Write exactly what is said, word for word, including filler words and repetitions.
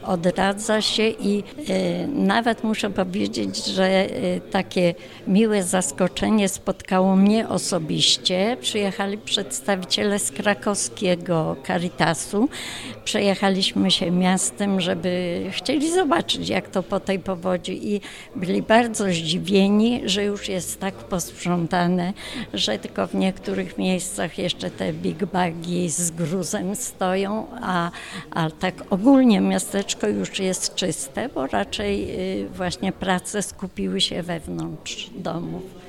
Odradza się i e, nawet muszę powiedzieć, że e, takie miłe zaskoczenie spotkało mnie osobiście. Przyjechali przedstawiciele z krakowskiego Caritasu. Przejechaliśmy się miastem, żeby chcieli zobaczyć, jak to po tej powodzi i byli bardzo zdziwieni, że już jest tak posprzątane, że tylko w niektórych miejscach jeszcze te big bagi z gruzem stoją, a, a tak ogólnie miasteczko już jest czyste, bo raczej właśnie prace skupiły się wewnątrz domów.